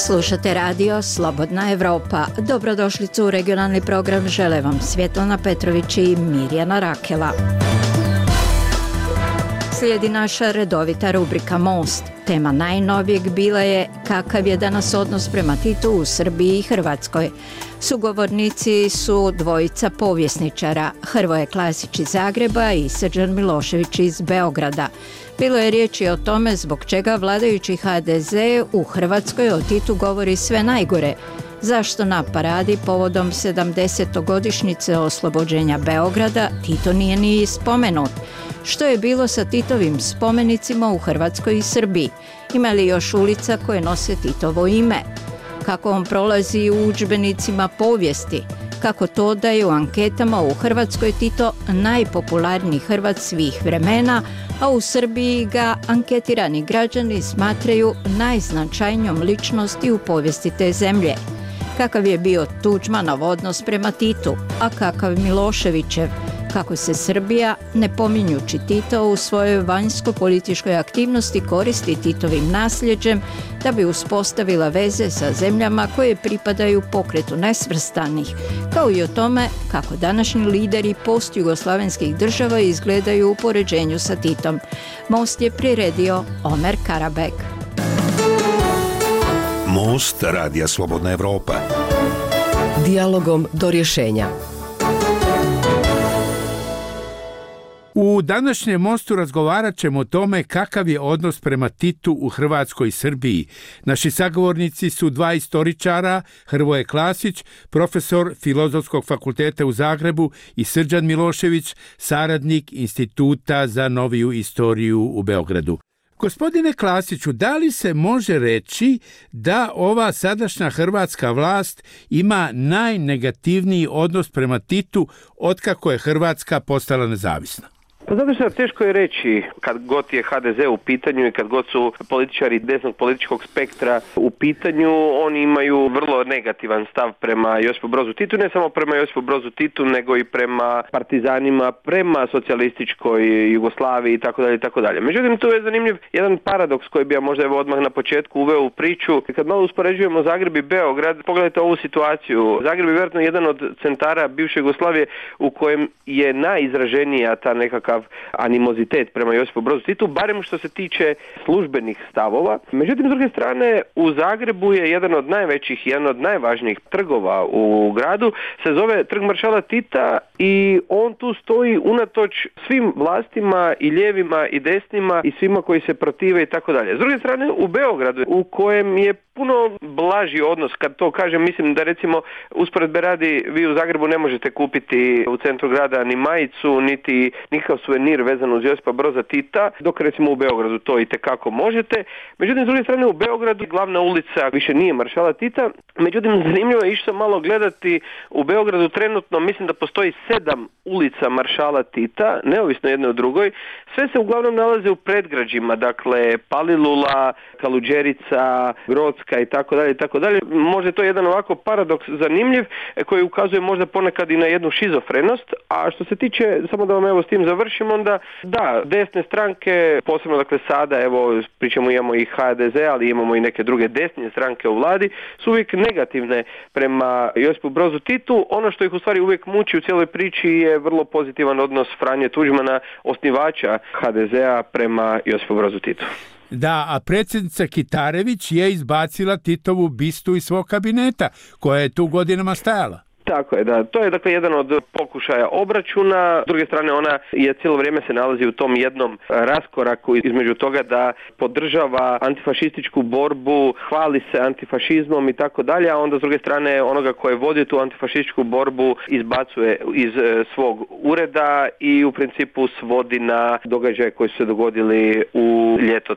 Slušate radio Slobodna Evropa. Dobrodošlicu u regionalni program žele vam Svjetlana Petrović i Mirjana Rakela. Slijedi naša redovita rubrika Most. Tema najnovijeg bila je kakav je danas odnos prema Titu u Srbiji i Hrvatskoj. Sugovornici su dvojica povjesničara, Hrvoje Klasić iz Zagreba i Srđan Milošević iz Beograda. Bilo je riječi o tome zbog čega vladajući HDZ u Hrvatskoj o Titu govori sve najgore. Zašto na paradi povodom 70-godišnjice oslobođenja Beograda Tito nije ni spomenut? Što je bilo sa Titovim spomenicima u Hrvatskoj i Srbiji? Ima li još ulica koje nose Titovo ime? Kako on prolazi u udžbenicima povijesti? Kako to da je u anketama u Hrvatskoj Tito najpopularniji Hrvat svih vremena, a u Srbiji ga anketirani građani smatraju najznačajnijom ličnosti u povijesti te zemlje? Kakav je bio Tuđmanov odnos prema Titu, a kakav Miloševićev? Kako se Srbija, ne pominjući Tita u svojoj vanjsko-političkoj aktivnosti, koristi Titovim nasljeđem da bi uspostavila veze sa zemljama koje pripadaju pokretu nesvrstanih, kao i o tome kako današnji lideri postjugoslavenskih država izgledaju u poređenju sa Titom. Most je priredio Omer Karabek. Most radija Slobodna Evropa. Dijalogom do rješenja. U današnjem mostu razgovarat ćemo o tome kakav je odnos prema Titu u Hrvatskoj i Srbiji. Naši sagovornici su dva istoričara, Hrvoje Klasić, profesor Filozofskog fakulteta u Zagrebu, i Srđan Milošević, saradnik Instituta za noviju istoriju u Beogradu. Gospodine Klasiću, da li se može reći da ova sadašnja hrvatska vlast ima najnegativniji odnos prema Titu otkako je Hrvatska postala nezavisna? Pa zato što teško je reći kad god je HDZ u pitanju i kad god su političari desnog političkog spektra u pitanju, oni imaju vrlo negativan stav prema Josipu Brozu Titu, ne samo prema Josipu Brozu Titu, nego i prema partizanima, prema socijalističkoj Jugoslaviji itd. itd. Međutim, tu je zanimljiv jedan paradoks koji bi ja možda odmah na početku uveo u priču. Kad malo uspoređujemo Zagreb i Beograd, pogledajte ovu situaciju. Zagreb je vjerojatno jedan od centara bivše Jugoslavije u kojem je najizraženija ta nekakav animozitet prema Josipu Brozu Titu, barem što se tiče službenih stavova. Međutim, s druge strane, u Zagrebu je jedan od najvećih, jedan od najvažnijih trgova u gradu, se zove Trg maršala Tita i on tu stoji unatoč svim vlastima i lijevima i desnima i svima koji se protive i tako dalje. S druge strane, u Beogradu, u kojem je puno blaži odnos, kad to kažem, mislim da recimo usporedbe radi, vi u Zagrebu ne možete kupiti u centru grada ni majicu, niti nikakav suvenir vezan uz Josipa Broza Tita, dok recimo u Beogradu to itekako možete. Međutim, s druge strane, u Beogradu glavna ulica više nije maršala Tita. Međutim, zanimljivo je, išao sam malo gledati, u Beogradu trenutno mislim da postoji 7 ulica maršala Tita, neovisno jedne od drugoj. Sve se uglavnom nalaze u predgrađima, dakle Palilula, Kaluđerica, Grodska i tako dalje i tako dalje. Možda je to jedan ovako paradoks zanimljiv koji ukazuje možda ponekad i na jednu šizofrenost, a što se tiče, samo da vam evo s tim završim, onda da, desne stranke, posebno dakle sada, evo pričamo, imamo i HDZ, ali imamo i neke druge desne stranke u vladi, su uvijek negativne prema Josipu Brozu Titu. Ono što ih u stvari uvijek muči u cijeloj priči je vrlo pozitivan odnos Franje Tuđmana, osnivača HDZ-a, prema Josipu Brozu Titu. Da, a predsjednica Kitarević je izbacila Titovu bistu iz svog kabineta, koja je tu godinama stajala. Tako je, da. To je dakle jedan od pokušaja obračuna. S druge strane, ona je cijelo vrijeme se nalazi u tom jednom raskoraku između toga da podržava antifašističku borbu, hvali se antifašizmom i tako dalje, a onda s druge strane onoga koje vodi tu antifašističku borbu izbacuje iz svog ureda i u principu svodi na događaje koji su se dogodili u ljeto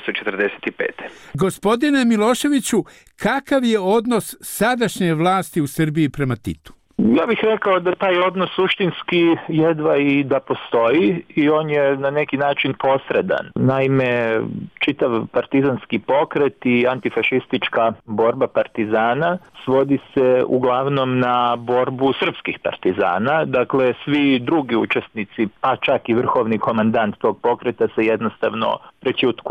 1945. Gospodine Miloševiću, kakav je odnos sadašnje vlasti u Srbiji prema Titu? Ja bih rekao da taj odnos suštinski jedva i da postoji i on je na neki način posredan. Naime, čitav partizanski pokret i antifašistička borba partizana svodi se uglavnom na borbu srpskih partizana. Dakle, svi drugi učesnici, pa čak i vrhovni komandant tog pokreta se jednostavno prećutkuju.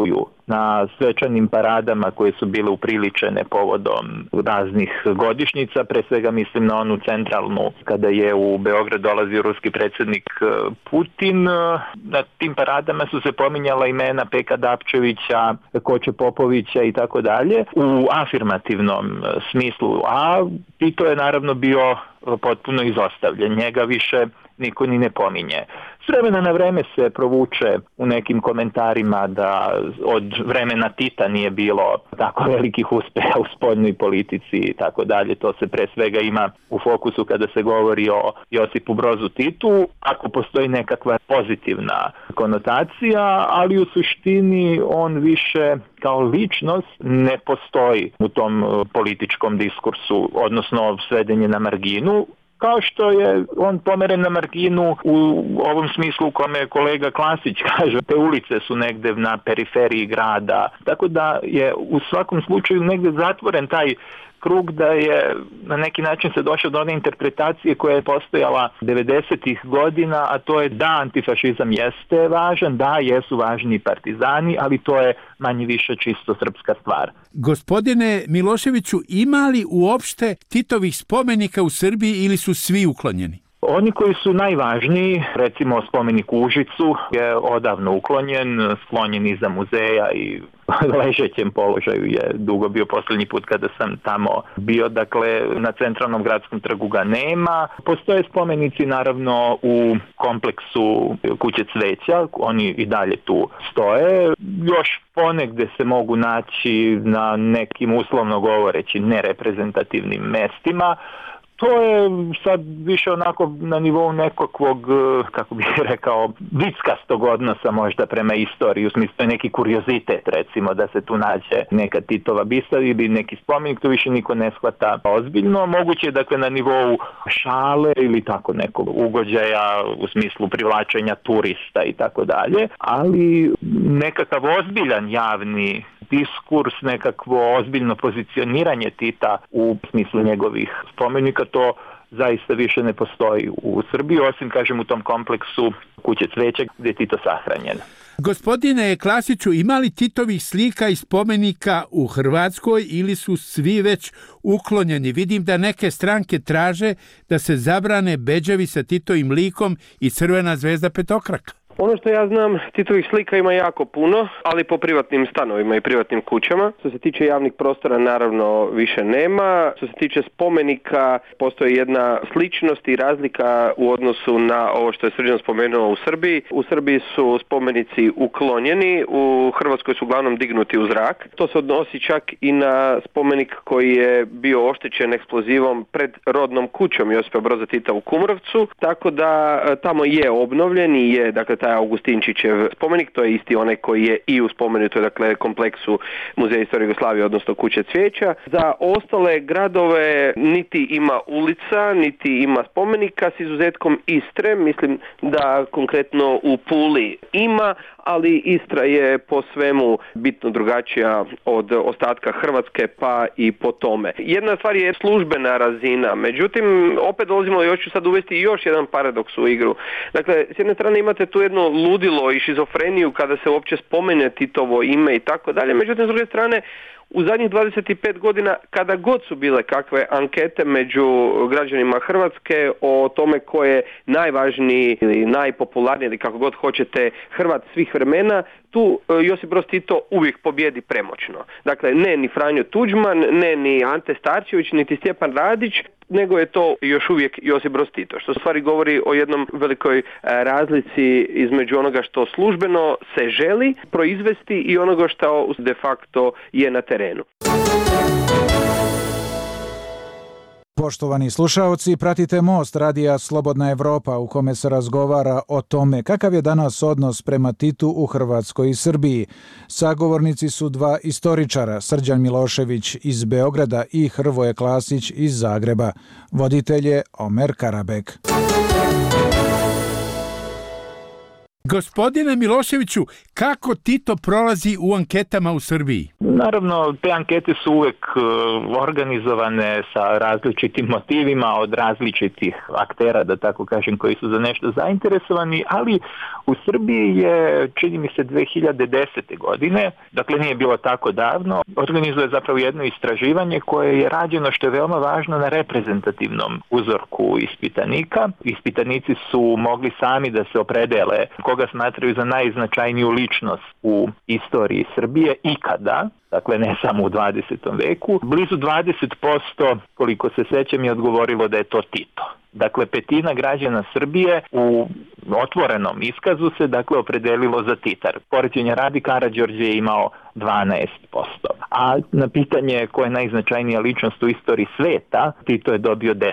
na svečanim paradama koje su bile upriličene povodom raznih godišnjica, pre svega mislim na onu centralnu kada je u Beograd dolazio ruski predsjednik Putin. Na tim paradama su se pominjala imena Peka Dapčevića, Koče Popovića i tako dalje u afirmativnom smislu, a Tito je naravno bio potpuno izostavljen, njega više niko ni ne pominje. S vremena na vreme se provuče u nekim komentarima da od vremena Tita nije bilo tako velikih uspeha u spoljnoj politici i tako dalje. To se pre svega ima u fokusu kada se govori o Josipu Brozu Titu, ako postoji nekakva pozitivna konotacija, ali u suštini on više kao ličnost ne postoji u tom političkom diskursu, odnosno svedenje na marginu, kao što je on pomeren na marginu u ovom smislu u kome kolega Klasić kaže, te ulice su negde na periferiji grada, tako da je u svakom slučaju negde zatvoren taj krug da je na neki način se došao do one interpretacije koja je postojala 90-ih godina, a to je da antifašizam jeste važan, da jesu važni partizani, ali to je manje više čisto srpska stvar. Gospodine Miloševiću, ima li uopšte Titovih spomenika u Srbiji ili su svi uklonjeni? Oni koji su najvažniji, recimo spomenik u Užicu je odavno uklonjen, sklonjen iza muzeja i ležećem položaju je dugo bio posljednji put kada sam tamo bio, dakle na centralnom gradskom trgu ga nema. Postoje spomenici naravno u kompleksu Kuće cveća, oni i dalje tu stoje, još ponegde se mogu naći na nekim uslovno govoreći nereprezentativnim mestima. To je sad više onako na nivou nekakvog, kako bih rekao, vickastog odnosa možda prema istoriji, u smislu neki kuriozitet recimo da se tu nađe neka Titova bista ili neki spomenik, to više niko ne shvata ozbiljno. Moguće je dakle na nivou šale ili tako nekog ugođaja u smislu privlačenja turista i tako dalje, ali nekakav ozbiljan javni diskurs, nekakvo ozbiljno pozicioniranje Tita u smislu njegovih spomenika, to zaista više ne postoji u Srbiji, osim, kažem, u tom kompleksu Kuće cveća gdje je Tito sahranjen. Gospodine Klasiću, ima li Titovih slika i spomenika u Hrvatskoj ili su svi već uklonjeni? Vidim da neke stranke traže da se zabrane bedževi sa Titovim likom i crvena zvezda petokraka. Ono što ja znam, Titovih slika ima jako puno, ali po privatnim stanovima i privatnim kućama. Što se tiče javnih prostora, naravno više nema. Što se tiče spomenika, postoji jedna sličnost i razlika u odnosu na ovo što je Srđan spomenuo u Srbiji. U Srbiji su spomenici uklonjeni, u Hrvatskoj su uglavnom dignuti u zrak. To se odnosi čak i na spomenik koji je bio oštećen eksplozivom pred rodnom kućom Josipa Broza Tita u Kumrovcu, tako da tamo je obnovljen i je, dakle, taj Augustinčićev spomenik, to je isti onaj koji je i u spomenutoj, dakle, kompleksu Muzeja istorije Jugoslavije, odnosno Kuće cvijeća. Za ostale gradove niti ima ulica, niti ima spomenika, s izuzetkom Istre. Mislim da konkretno u Puli ima, ali Istra je po svemu bitno drugačija od ostatka Hrvatske, pa i po tome. Jedna stvar je službena razina, međutim, opet dolazimo, još ću sad uvesti još jedan paradoks u igru. Dakle, s jedne strane imate tu jedno ludilo i šizofreniju kada se uopće spomene Titovo ime i tako dalje, međutim, s druge strane, u zadnjih 25 godina, kada god su bile kakve ankete među građanima Hrvatske o tome ko je najvažniji ili najpopularniji ili kako god hoćete Hrvat svih vremena, tu Josip Broz Tito uvijek pobjedi premoćno. Dakle, ne ni Franjo Tuđman, ne ni Ante Starčević, niti Stjepan Radić, nego je to još uvijek Josip Broz Tito, što stvari govori o jednom velikoj razlici između onoga što službeno se želi proizvesti i onoga što de facto je na terenu. Poštovani slušaoci, pratite Most radija Slobodna Evropa u kome se razgovara o tome kakav je danas odnos prema Titu u Hrvatskoj i Srbiji. Sagovornici su dva istoričara, Srđan Milošević iz Beograda i Hrvoje Klasić iz Zagreba. Voditelj je Omer Karabek. Gospodine Miloševiću, kako Tito prolazi u anketama u Srbiji? Naravno, te ankete su uvek organizovane sa različitim motivima od različitih aktera, da tako kažem, koji su za nešto zainteresovani, ali u Srbiji je, čini mi se, 2010. godine, dakle nije bilo tako davno, organizuje zapravo jedno istraživanje koje je rađeno, što je veoma važno, na reprezentativnom uzorku ispitanika. Ispitanici su mogli sami da se opredele koga smatraju za najznačajniju ličnost u istoriji Srbije ikada, dakle ne samo u 20. veku. Blizu 20%, koliko se sećam, je odgovorilo da je to Tito. Dakle, petina građana Srbije u otvorenom iskazu se opredelilo za Tita. Poređenja radi, Karađorđe je imao 12%. A na pitanje ko je najznačajnija ličnost u istoriji sveta, Tito je dobio 10%.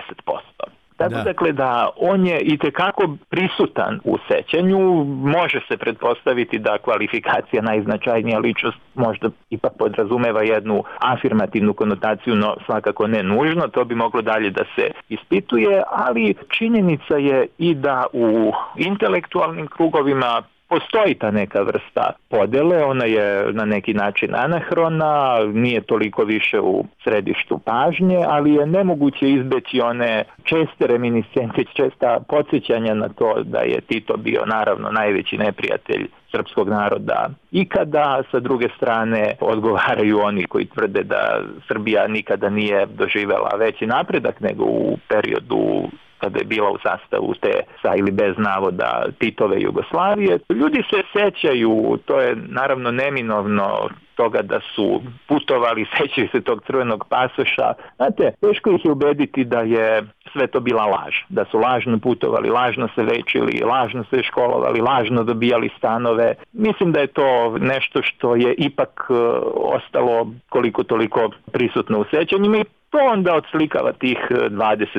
Dakle, da on je itekako prisutan u sećanju, može se pretpostaviti da kvalifikacija najznačajnija ličnost možda ipak podrazumeva jednu afirmativnu konotaciju, no svakako ne nužno, to bi moglo dalje da se ispituje, ali činjenica je i da u intelektualnim krugovima postoji ta neka vrsta podele, ona je na neki način anahrona, nije toliko više u središtu pažnje, ali je nemoguće izbeći one česte reminiscencije, česta podsjećanja na to da je Tito bio naravno najveći neprijatelj srpskog naroda ikada. Sa druge strane odgovaraju oni koji tvrde da Srbija nikada nije doživela veći napredak nego u periodu kada je bila u sastavu te sa ili bez navoda Titove Jugoslavije. Ljudi se sećaju, to je naravno neminovno, toga da su putovali, sećaju se tog crvenog pasoša. Znate, teško ih je ubediti da je sve to bila laž. Da su lažno putovali, lažno se večili, lažno se školovali, lažno dobijali stanove. Mislim da je to nešto što je ipak ostalo koliko toliko prisutno u sećanjima i to onda odslikava tih 20%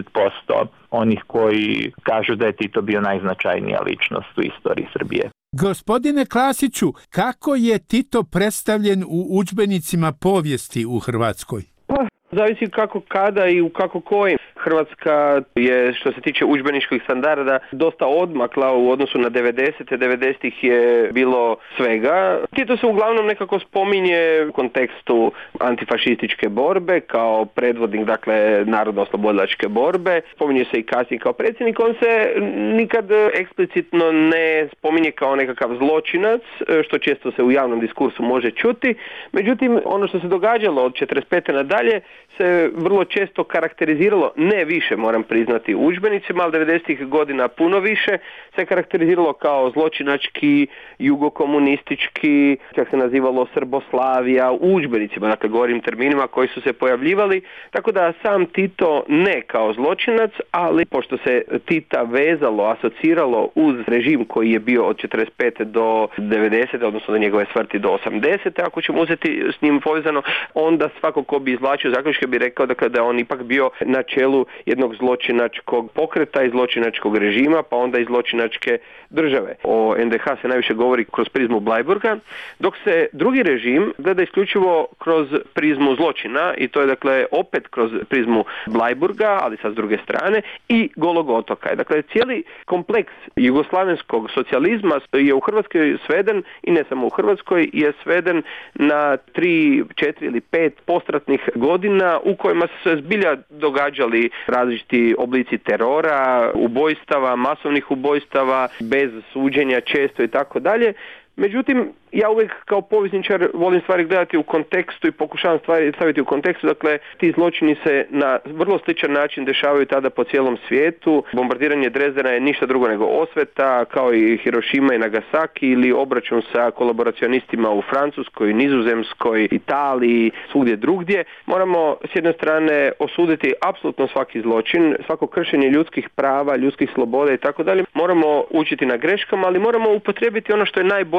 onih koji kažu da je Tito bio najznačajnija ličnost u istoriji Srbije. Gospodine Klasiću, kako je Tito predstavljen u udžbenicima povijesti u Hrvatskoj? Zavisi kako, kada i u kako kojim. Hrvatska je, što se tiče udžbeničkih standarda, dosta odmakla u odnosu na 90. 90-ih je bilo svega. Tito se uglavnom nekako spominje u kontekstu antifašističke borbe kao predvodnik, dakle, narodno-oslobodilačke borbe. Spominje se i kasnije kao predsjednik. On se nikad eksplicitno ne spominje kao nekakav zločinac, što često se u javnom diskursu može čuti. Međutim, ono što se događalo od 45. nadalje se vrlo često karakteriziralo, ne više moram priznati u udžbenicima, ali 90-ih godina puno više, se karakteriziralo kao zločinački, jugokomunistički, čak se nazivalo Srboslavija u udžbenicima, dakle govorim terminima koji su se pojavljivali, tako da sam Tito ne kao zločinac, ali pošto se Tita vezalo, asociralo uz režim koji je bio od 45. do 90. odnosno do njegove smrti do 80. ako ćemo uzeti s njim povezano, onda svako ko bi izvlačio zaključke bi rekao dakle, da je on ipak bio na čelu jednog zločinačkog pokreta i zločinačkog režima, pa onda i zločinačke države. O NDH se najviše govori kroz prizmu Bleiburga, dok se drugi režim gleda isključivo kroz prizmu zločina i to je dakle opet kroz prizmu Bleiburga, ali sa s druge strane, i Golog otoka. Dakle, cijeli kompleks jugoslavenskog socijalizma je u Hrvatskoj sveden, i ne samo u Hrvatskoj, je sveden na 3, 4 ili 5 postratnih godina u kojima su se zbilja događali različiti oblici terora, ubojstava, masovnih ubojstava, bez suđenja često i tako dalje. Međutim, ja uvijek kao povjesničar volim stvari gledati u kontekstu i pokušavam stvari staviti u kontekstu. Dakle, ti zločini se na vrlo sličan način dešavaju tada po cijelom svijetu. Bombardiranje Drezdena je ništa drugo nego osveta, kao i Hirošima i Nagasaki, ili obračun sa kolaboracionistima u Francuskoj, Nizozemskoj, Italiji, svugdje drugdje. Moramo s jedne strane osuditi apsolutno svaki zločin, svako kršenje ljudskih prava, ljudskih sloboda i tako dalje. Moramo učiti na greškama, ali moramo upotrijebiti ono što je najbolje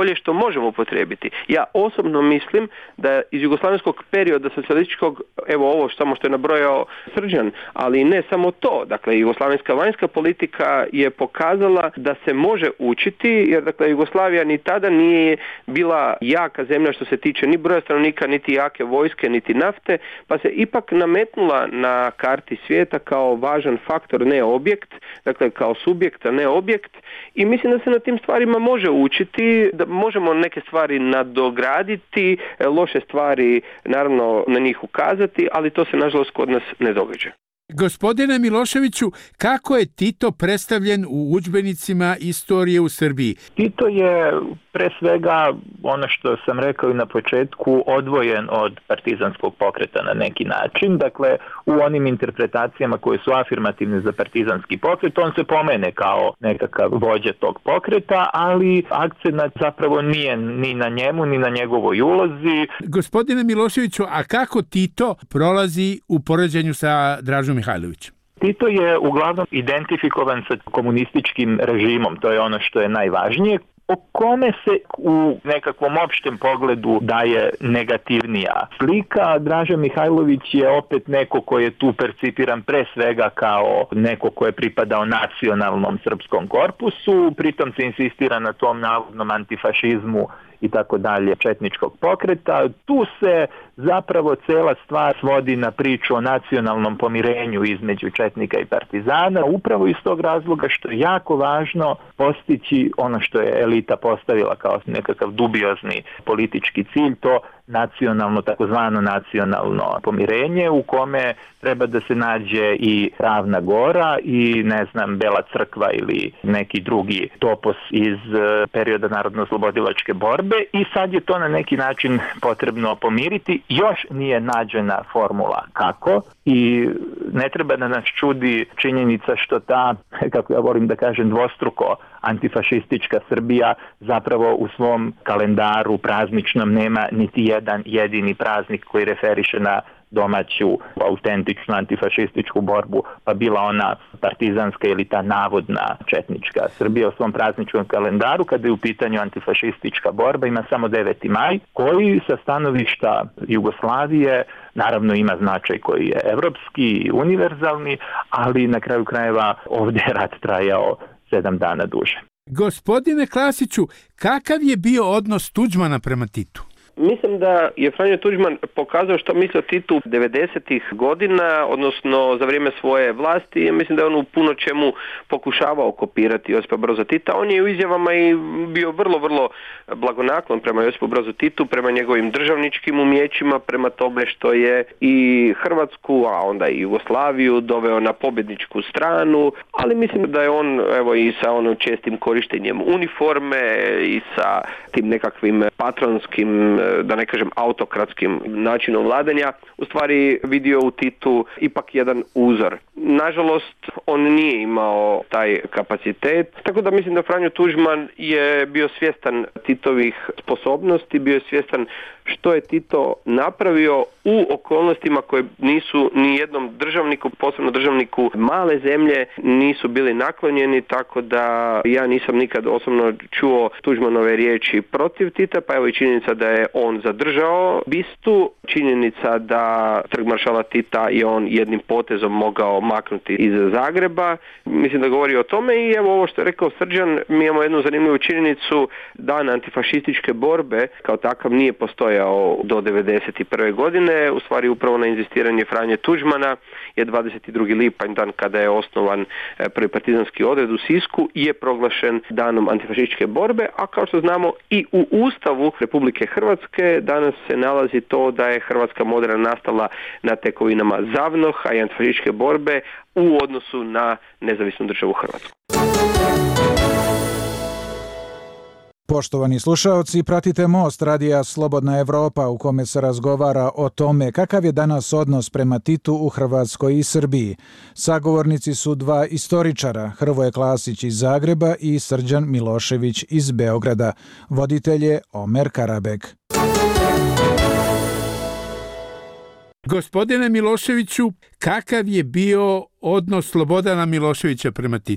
najbolje što možemo upotrijebiti. Ja osobno mislim da iz jugoslavenskog perioda socijalističkog, evo ovo samo što je nabrojao Srđan, ali ne samo to, dakle jugoslavenska vanjska politika je pokazala da se može učiti, jer dakle Jugoslavija ni tada nije bila jaka zemlja što se tiče ni broja stanovnika, niti jake vojske, niti nafte, pa se ipak nametnula na karti svijeta kao važan faktor, ne objekt, dakle kao subjekt, a ne objekt, i mislim da se na tim stvarima može učiti, da možemo neke stvari nadograditi, loše stvari naravno na njih ukazati, ali to se nažalost kod nas ne događa. Gospodine Miloševiću, kako je Tito predstavljen u udžbenicima istorije u Srbiji? Tito je pre svega, ono što sam rekao i na početku, odvojen od partizanskog pokreta na neki način. Dakle, u onim interpretacijama koje su afirmativne za partizanski pokret, on se pomene kao nekakav vođa tog pokreta, ali akcenat zapravo nije ni na njemu, ni na njegovoj ulozi. Gospodine Miloševiću, a kako Tito prolazi u poređenju sa Dražom Mihajlovićem? Tito je uglavnom identifikovan sa komunističkim režimom, to je ono što je najvažnije, o kome se u nekakvom opštem pogledu daje negativnija slika. Draža Mihajlović je opet neko ko je tu percipiran pre svega kao neko ko je pripadao nacionalnom srpskom korpusu, pritom se insistira na tom navodnom antifašizmu i tako dalje četničkog pokreta. Tu se zapravo cela stvar svodi na priču o nacionalnom pomirenju između četnika i partizana, upravo iz tog razloga što je jako važno postići ono što je elita postavila kao nekakav dubiozni politički cilj, to nacionalno, takozvano nacionalno pomirenje u kome treba da se nađe i Ravna Gora i Bela crkva ili neki drugi topos iz perioda narodno-oslobodilačke borbe, i sad je to na neki način potrebno pomiriti. Još nije nađena formula kako, i ne treba da nas čudi činjenica što ta, kako ja volim da kažem, dvostruko antifašistička Srbija zapravo u svom kalendaru prazničnom nema niti jedan jedini praznik koji referiše na domaću, autentičnu antifašističku borbu, pa bila ona partizanska ili ta navodna četnička. Srbija u svom prazničnom kalendaru, kada je u pitanju antifašistička borba, ima samo 9. maj, koji sa stanovišta Jugoslavije naravno ima značaj koji je evropski i univerzalni, ali na kraju krajeva ovdje je rat trajao 7 dana duže. Gospodine Klasiću, kakav je bio odnos Tuđmana prema Titu? Mislim da je Franjo Tuđman pokazao što misli o Titu 90-ih godina, odnosno za vrijeme svoje vlasti. Mislim da je on u puno čemu pokušavao kopirati Josipa Broza Tita. On je u izjavama i bio vrlo, vrlo blagonaklon prema Josipu Brozu Titu, prema njegovim državničkim umjećima, prema tome što je i Hrvatsku, a onda i Jugoslaviju doveo na pobjedničku stranu, ali mislim da je on, evo, i sa onom čestim korištenjem uniforme i sa tim nekakvim patronskim, da ne kažem autokratskim načinom vladanja, u stvari vidio u Titu ipak jedan uzor. Nažalost, on nije imao taj kapacitet, tako da mislim da Franjo Tuđman je bio svjestan Titovih sposobnosti, bio je svjestan što je Tito napravio u okolnostima koje nisu ni jednom državniku, posebno državniku male zemlje, nisu bili naklonjeni, tako da ja nisam nikad osobno čuo Tuđmanove riječi protiv Tita, pa evo i činjenica da je on zadržao bistu, činjenica da trg maršala Tita je on jednim potezom mogao maknuti iz Zagreba, mislim da govori o tome. I evo ovo što je rekao Srđan, mi imamo jednu zanimljivu činjenicu, dan antifašističke borbe kao takav nije postojao do 1991. godine, u stvari upravo na inzistiranje Franje Tuđmana je 22. lipanj, dan kada je osnovan prvi partizanski odred u Sisku, je proglašen danom antifašističke borbe, a kao što znamo i u Ustavu Republike Hrvatske danas se nalazi to da je Hrvatska moderna nastala na tekovinama ZAVNOH-a i antifašističke borbe u odnosu na nezavisnu državu Hrvatsku. Poštovani slušaoci, pratite Most radija Slobodna Evropa u kome se razgovara o tome kakav je danas odnos prema Titu u Hrvatskoj i Srbiji. Sagovornici su dva istoričara, Hrvoje Klasić iz Zagreba i Srđan Milošević iz Beograda. Voditelj je Omer Karabek. Gospodine Miloševiću, kakav je bio odnos Slobodana Miloševića prema Titu?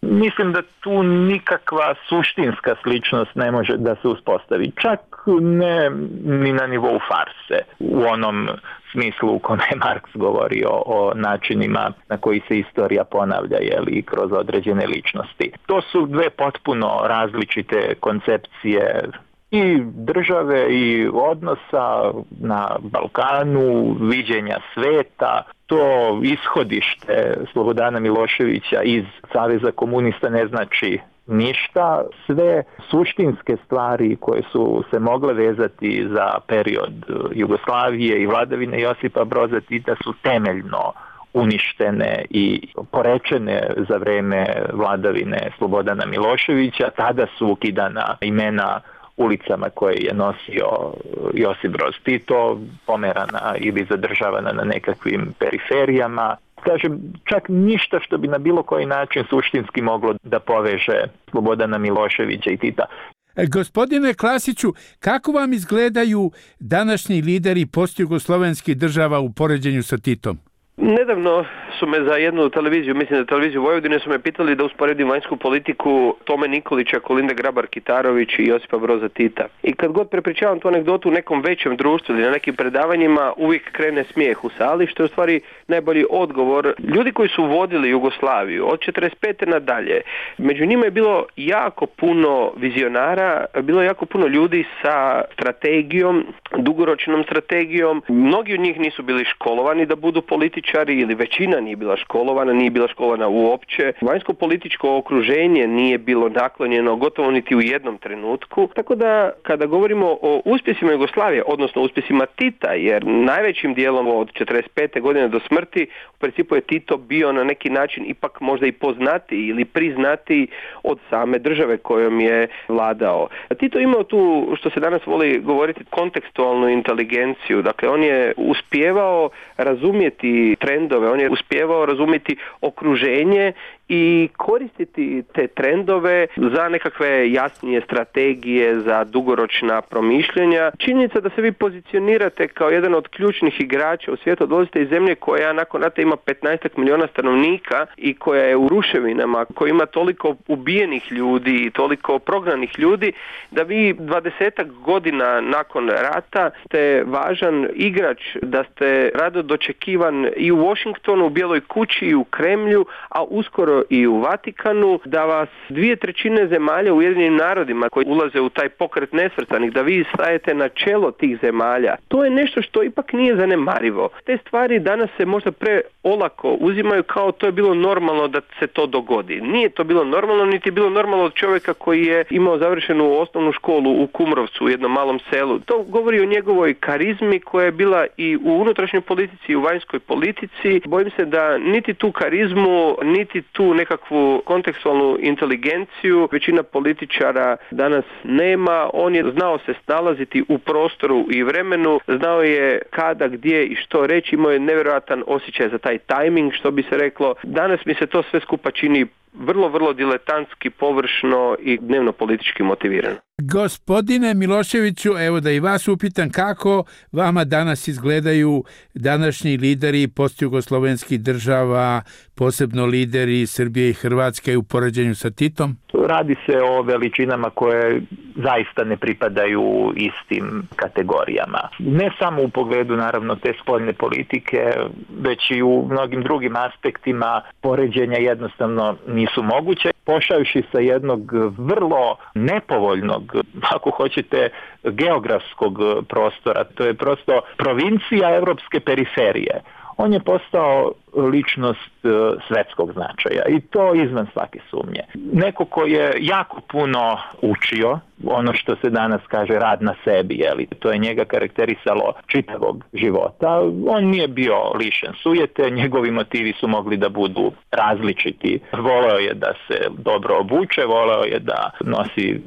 Mislim da tu nikakva suštinska sličnost ne može da se uspostavi. Čak ne ni na nivou farse, u onom smislu u kome je Marks govorio o načinima na koji se istorija ponavlja kroz određene ličnosti. To su dve potpuno različite koncepcije i države i odnosa na Balkanu, viđenja sveta. To ishodište Slobodana Miloševića iz Saveza komunista ne znači ništa. Sve suštinske stvari koje su se mogle vezati za period Jugoslavije i vladavine Josipa Broza Tita su temeljno uništene i porečene za vreme vladavine Slobodana Miloševića. Tada su ukidana imena ulicama koje je nosio Josip Broz Tito, pomerana ili zadržavana na nekakvim periferijama. Kažem, čak ništa što bi na bilo koji način suštinski moglo da poveže Slobodana Miloševića i Tita. Gospodine Klasiću, kako vam izgledaju današnji lideri postjugoslovenskih država u poređenju sa Titom? Nedavno su me za jednu televiziju, mislim da televiziju Vojvodine, su me pitali da usporedim vanjsku politiku Tome Nikolića, Kolinde Grabar-Kitarović i Josipa Broza Tita. I kad god prepričavam tu anegdotu u nekom većem društvu ili na nekim predavanjima, uvijek krene smijeh u sali, što je u stvari najbolji odgovor. Ljudi koji su vodili Jugoslaviju od 45. nadalje, među njima je bilo jako puno vizionara, bilo je jako puno ljudi sa strategijom, dugoročnom strategijom. Mnogi od njih nisu bili školovani da budu političari ili većina nije bila školovana uopće. Vanjsko političko okruženje nije bilo naklonjeno gotovo niti u jednom trenutku. Tako da kada govorimo o uspjesima Jugoslavije, odnosno uspjesima Tita, jer najvećim dijelom od 45. godine do smrti u principu je Tito bio na neki način ipak možda i poznatiji ili priznatiji od same države kojom je vladao. Tito imao tu, što se danas voli govoriti, kontekstualnu inteligenciju. Dakle, on je uspijevao razumjeti trendove, on je uspijevao razumjeti okruženje i koristiti te trendove za nekakve jasnije strategije, za dugoročna promišljanja. Činjenica da se vi pozicionirate kao jedan od ključnih igrača u svijetu, dolazite iz zemlje koja nakon rata ima 15 milijuna stanovnika i koja je u ruševinama, koja ima toliko ubijenih ljudi i toliko prognanih ljudi, da vi 20 godina nakon rata ste važan igrač, da ste rado dočekivan i u Washingtonu, u Bijeloj kući i u Kremlju, a uskoro i u Vatikanu, da vas 2/3 zemalja u Ujedinjenim narodima koji ulaze u taj pokret nesvrstanih, da vi stajete na čelo tih zemalja. To je nešto što ipak nije zanemarivo. Te stvari danas se možda preolako uzimaju kao to je bilo normalno da se to dogodi. Nije to bilo normalno, niti je bilo normalno od čovjeka koji je imao završenu osnovnu školu u Kumrovcu, u jednom malom selu. To govori o njegovoj karizmi koja je bila i u unutrašnjoj politici i u vanjskoj politici. Bojim se da niti tu karizmu, niti tu nekakvu kontekstualnu inteligenciju većina političara danas nema. On je znao se snalaziti u prostoru i vremenu, znao je kada, gdje i što reći, imao je nevjerojatan osjećaj za taj tajming, što bi se reklo. Danas mi se to sve skupa čini vrlo, vrlo diletantski, površno i dnevno politički motivirano. Gospodine Miloševiću, evo da i vas upitam, kako vama danas izgledaju današnji lideri postjugoslovenskih država, posebno lideri Srbije i Hrvatske u poređenju sa Titom? Radi se o veličinama koje zaista ne pripadaju istim kategorijama. Ne samo u pogledu naravno te spoljne politike, već i u mnogim drugim aspektima poređenja jednostavno nisu moguće. Pošavši sa jednog vrlo nepovoljnog, ako hoćete, geografskog prostora, to je prosto provincija evropske periferije. On je postao ličnost svetskog značaja i to izvan svake sumnje. Neko ko je jako puno učio, ono što se danas kaže rad na sebi, to je njega karakterisalo čitavog života. On nije bio lišen sujete, njegovi motivi su mogli da budu različiti. Voleo je da se dobro obuče, voleo je da nosi,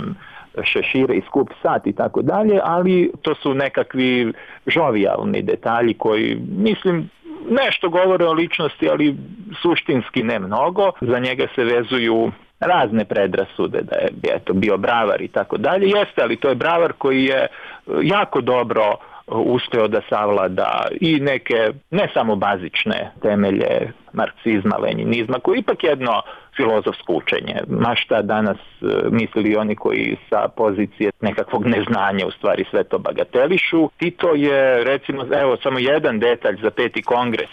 šešire i skup sat i tako dalje, ali to su nekakvi žovijalni detalji koji, mislim, nešto govore o ličnosti, ali suštinski ne mnogo. Za njega se vezuju razne predrasude da je bio bravar i tako dalje. Jeste, ali to je bravar koji je jako dobro uspeo da savlada i neke, ne samo bazične temelje marksizma, lenjinizma, koji je ipak jedno filozofsko učenje. Ma šta danas mislili oni koji sa pozicije nekakvog neznanja u stvari sve to bagatelišu. Tito je, recimo, evo samo jedan detalj za 5. kongres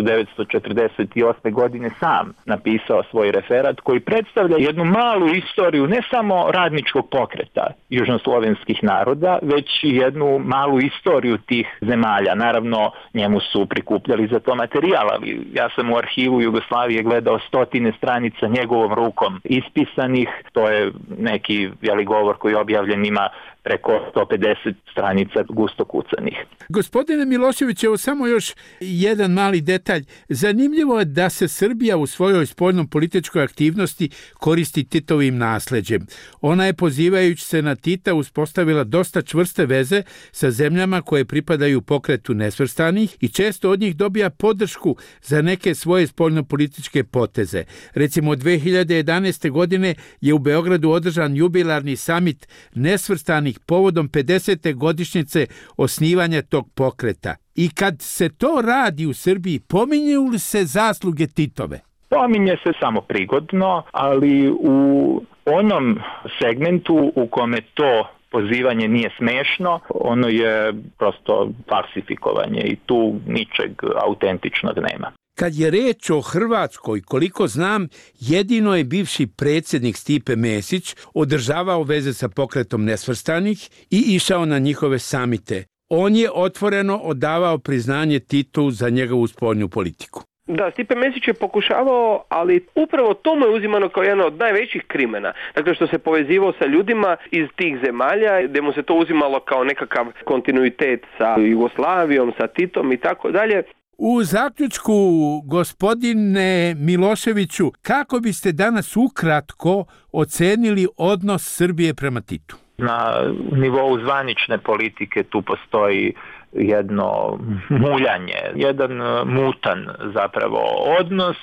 1948. godine sam napisao svoj referat koji predstavlja jednu malu istoriju ne samo radničkog pokreta južnoslovenskih naroda, već i jednu malu istoriju tih zemalja. Naravno, njemu su prikupljali za to materijal, ali ja sam u arhivu Jugoslavije gledao 100 stranica njegovom rukom ispisanih. To je neki govor koji je objavljen, ima preko 150 stranica gusto kucanih. Gospodine Milošević, evo samo još jedan mali detalj. Zanimljivo je da se Srbija u svojoj spoljno-političkoj aktivnosti koristi Titovim nasleđem. Ona je, pozivajući se na Tita, uspostavila dosta čvrste veze sa zemljama koje pripadaju pokretu nesvrstanih i često od njih dobija podršku za neke svoje spoljno-političke poteze. Recimo, 2011. godine je u Beogradu održan jubilarni samit nesvrstanih povodom 50. godišnjice osnivanja tog pokreta. I kad se to radi u Srbiji, pominju li se zasluge Titove? Pominje se samo prigodno, ali u onom segmentu u kome to pozivanje nije smešno, ono je prosto falsifikovanje i tu ničeg autentičnog nema. Kad je reč o Hrvatskoj, koliko znam, jedino je bivši predsjednik Stipe Mesić održavao veze sa pokretom nesvrstanih i išao na njihove samite. On je otvoreno odavao priznanje Titu za njegovu spoljnu politiku. Da, Stipe Mesić je pokušavao, ali upravo to mu je uzimano kao jedan od najvećih krimena. Dakle, što se povezivao sa ljudima iz tih zemalja, gdje mu se to uzimalo kao nekakav kontinuitet sa Jugoslavijom, sa Titom i tako dalje. U zaključku, gospodine Miloševiću, kako biste danas ukratko ocenili odnos Srbije prema Titu? Na nivou zvanične politike tu postoji jedno muljanje, jedan mutan zapravo odnos,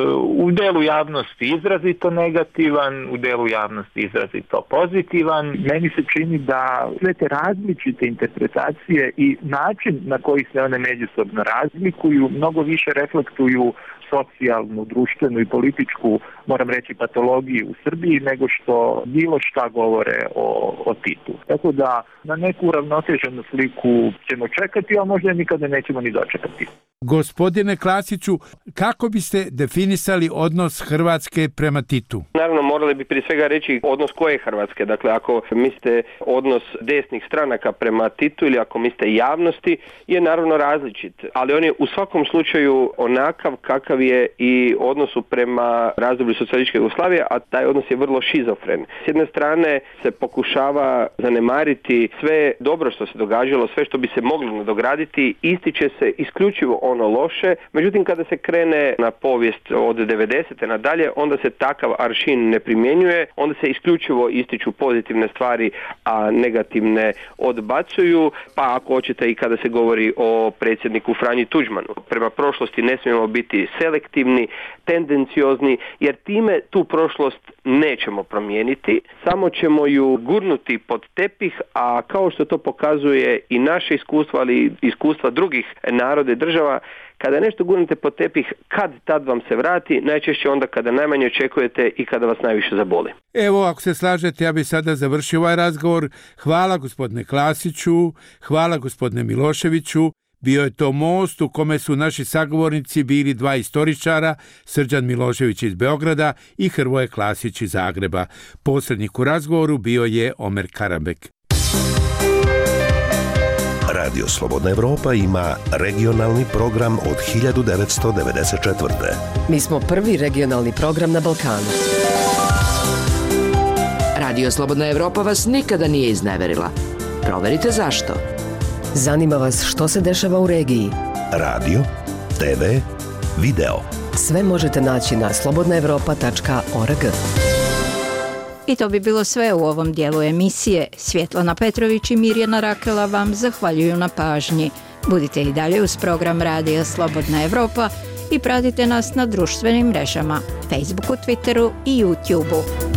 u delu javnosti izrazito negativan, u delu javnosti izrazito pozitivan. Meni se čini da sve te različite interpretacije i način na koji se one međusobno razlikuju mnogo više reflektuju socijalnu, društvenu i političku, moram reći, patologiju u Srbiji nego što bilo šta govore o Titu. Tako da na neku uravnoteženu sliku ćemo čekati, a možda nikada nećemo ni dočekati. Gospodine Klasiću, kako biste definisali odnos Hrvatske prema Titu? Naravno, morali bi prije svega reći odnos koje Hrvatske. Dakle, ako mislite odnos desnih stranaka prema Titu ili ako mislite javnosti, je naravno različit. Ali on je u svakom slučaju onakav kakav je i odnosu prema razdoblju socijalističke Jugoslavije, a taj odnos je vrlo šizofren. S jedne strane se pokušava zanemariti sve dobro što se događalo, sve što bi se moglo nadograditi, ističe se isključivo ono loše, međutim kada se krene na povijest od 90. nadalje, onda se takav aršin ne primjenjuje, onda se isključivo ističu pozitivne stvari, a negativne odbacuju, pa ako hoćete i kada se govori o predsjedniku Franji Tuđmanu. Prema prošlosti ne smijemo biti selektivni, tendenciozni, jer time tu prošlost nećemo promijeniti, samo ćemo ju gurnuti pod tepih, a kao što to pokazuje i naše iskustvo, ali iskustva drugih naroda i država, kada nešto gurnete pod tepih, kad tad vam se vrati, najčešće onda kada najmanje očekujete i kada vas najviše zaboli. Evo, ako se slažete, ja bih sada završio ovaj razgovor. Hvala gospodine Klasiću, hvala gospodine Miloševiću. Bio je to most u kome su naši sagovornici bili dva istoričara, Srđan Milošević iz Beograda i Hrvoje Klasić iz Zagreba. Posrednik u razgovoru bio je Omer Karabek. Radio Slobodna Evropa ima regionalni program od 1994. Mi smo prvi regionalni program na Balkanu. Radio Slobodna Evropa vas nikada nije izneverila. Proverite zašto. Zanima vas što se dešava u regiji? Radio, TV, video. Sve možete naći na slobodnaevropa.org. I to bi bilo sve u ovom dijelu emisije. Svjetlana Petrović i Mirjana Rakela vam zahvaljuju na pažnji. Budite i dalje uz program Radija Slobodna Evropa i pratite nas na društvenim mrežama, Facebooku, Twitteru i YouTubeu.